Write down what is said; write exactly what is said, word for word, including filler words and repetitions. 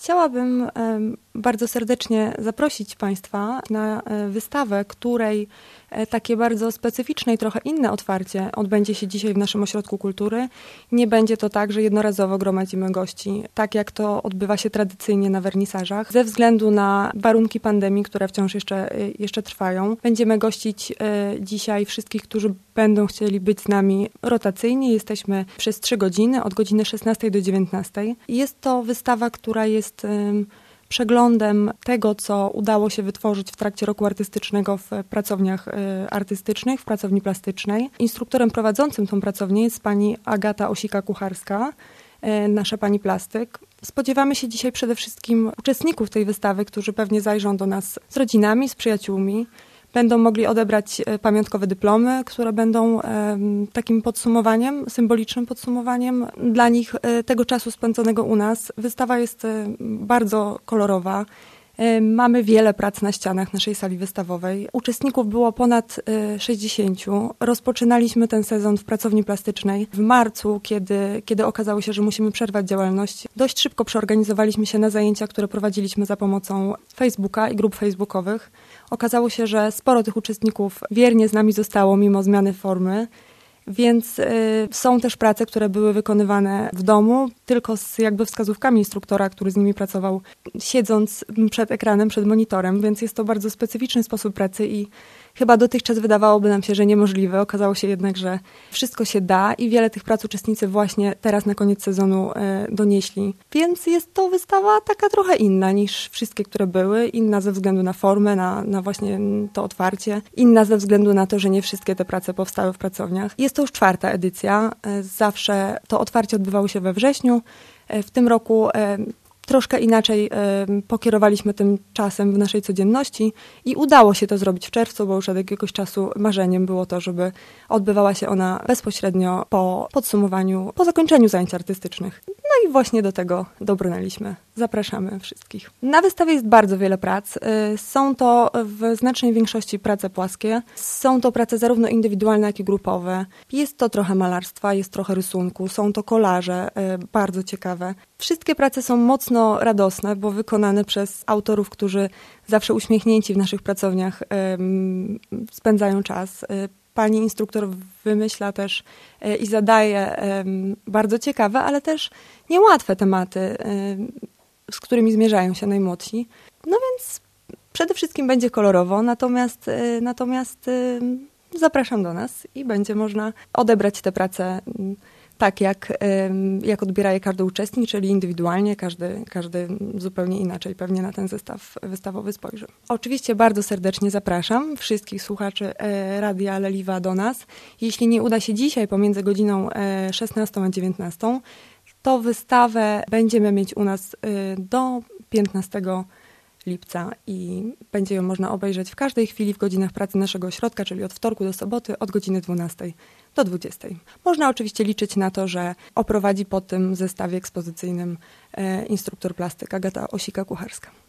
Chciałabym bardzo serdecznie zaprosić Państwa na wystawę, której takie bardzo specyficzne i trochę inne otwarcie odbędzie się dzisiaj w naszym Ośrodku Kultury. Nie będzie to tak, że jednorazowo gromadzimy gości, tak jak to odbywa się tradycyjnie na wernisażach. Ze względu na warunki pandemii, które wciąż jeszcze, jeszcze trwają, będziemy gościć dzisiaj wszystkich, którzy będą chcieli być z nami rotacyjnie. Jesteśmy przez trzy godziny, od godziny szesnastej do dziewiętnastej. Jest to wystawa, która jest przeglądem tego, co udało się wytworzyć w trakcie roku artystycznego w pracowniach artystycznych, w pracowni plastycznej. Instruktorem prowadzącym tą pracownię jest pani Agata Osika-Kucharska, nasza pani plastyk. Spodziewamy się dzisiaj przede wszystkim uczestników tej wystawy, którzy pewnie zajrzą do nas z rodzinami, z przyjaciółmi. Będą mogli odebrać pamiątkowe dyplomy, które będą e, takim podsumowaniem, symbolicznym podsumowaniem dla nich e, tego czasu spędzonego u nas. Wystawa jest e, bardzo kolorowa. E, mamy wiele prac na ścianach naszej sali wystawowej. Uczestników było ponad e, sześćdziesięciu. Rozpoczynaliśmy ten sezon w pracowni plastycznej w marcu, kiedy, kiedy okazało się, że musimy przerwać działalność. Dość szybko przeorganizowaliśmy się na zajęcia, które prowadziliśmy za pomocą Facebooka i grup facebookowych. Okazało się, że sporo tych uczestników wiernie z nami zostało mimo zmiany formy, więc y, są też prace, które były wykonywane w domu, tylko z jakby wskazówkami instruktora, który z nimi pracował, siedząc przed ekranem, przed monitorem, więc jest to bardzo specyficzny sposób pracy i chyba dotychczas wydawałoby nam się, że niemożliwe. Okazało się jednak, że wszystko się da i wiele tych prac uczestnicy właśnie teraz na koniec sezonu e, donieśli. Więc jest to wystawa taka trochę inna niż wszystkie, które były. Inna ze względu na formę, na, na właśnie to otwarcie. Inna ze względu na to, że nie wszystkie te prace powstały w pracowniach. Jest to już czwarta edycja. E, zawsze to otwarcie odbywało się we wrześniu. E, w tym roku e, Troszkę inaczej y, pokierowaliśmy tym czasem w naszej codzienności i udało się to zrobić w czerwcu, bo już od jakiegoś czasu marzeniem było to, żeby odbywała się ona bezpośrednio po podsumowaniu, po zakończeniu zajęć artystycznych. No i właśnie do tego dobrnęliśmy. Zapraszamy wszystkich. Na wystawie jest bardzo wiele prac. Y, są to w znacznej większości prace płaskie. Są to prace zarówno indywidualne, jak i grupowe. Jest to trochę malarstwa, jest trochę rysunku, są to kolaże, y, bardzo ciekawe. Wszystkie prace są mocno radosne, bo wykonane przez autorów, którzy zawsze uśmiechnięci w naszych pracowniach ym, spędzają czas. Pani instruktor wymyśla też y, i zadaje ym, bardzo ciekawe, ale też niełatwe tematy, y, z którymi zmierzają się najmłodsi. No więc przede wszystkim będzie kolorowo, natomiast, y, natomiast y, zapraszam do nas i będzie można odebrać te prace y, tak, jak, jak odbiera je każdy uczestnik, czyli indywidualnie, każdy, każdy zupełnie inaczej pewnie na ten zestaw wystawowy spojrzy. Oczywiście bardzo serdecznie zapraszam wszystkich słuchaczy Radia Leliwa do nas. Jeśli nie uda się dzisiaj pomiędzy godziną szesnastą a dziewiętnastą, to wystawę będziemy mieć u nas do piętnastego lipca i będzie ją można obejrzeć w każdej chwili w godzinach pracy naszego ośrodka, czyli od wtorku do soboty, od godziny dwunastej do dwudziestej. Można oczywiście liczyć na to, że oprowadzi po tym zestawie ekspozycyjnym e, instruktor plastyk Agata Osika-Kucharska.